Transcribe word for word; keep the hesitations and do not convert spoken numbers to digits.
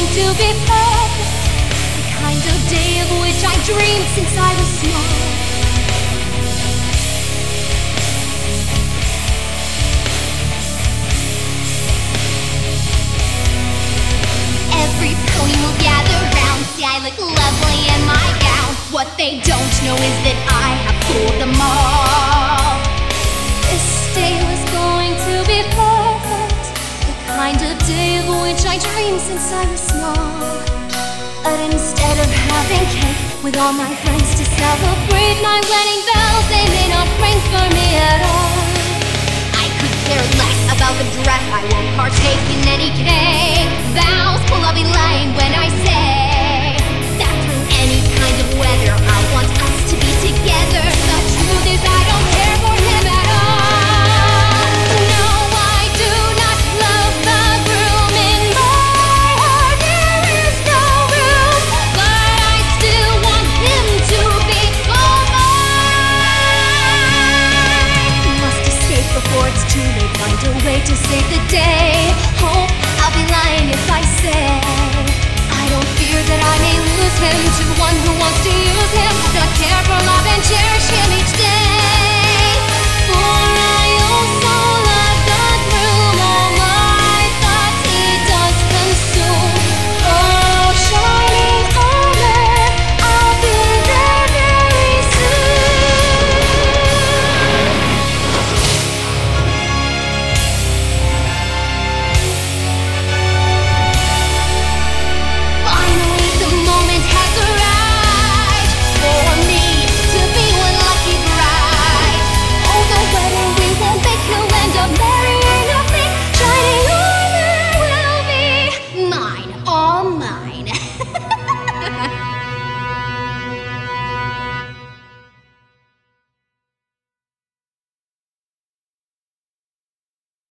to be perfect, the kind of day of which I dreamed since I was small. Every pony will gather round, see I look lovely in my gown. What they don't know is that I have fooled them all. This day was going to be perfect, the kind of day of which I dreamed since I was small. But instead of having cake with all my friends to celebrate my wedding bells, they may not ring for me at all. I could care less about the dress, I won't partake in any cake. Vows, well I'll be lying when I say that through any kind of weather I want us to be together. The truth is I don't care for him at all. No, I do not love the groom. In my heart there is no room, but I still want him to be all mine. Must escape before it's too late, find a way to save the day. Hope I'll be lying if I say I don't fear that I may lose him to one who wants to use him, not care for love and cherish him each day.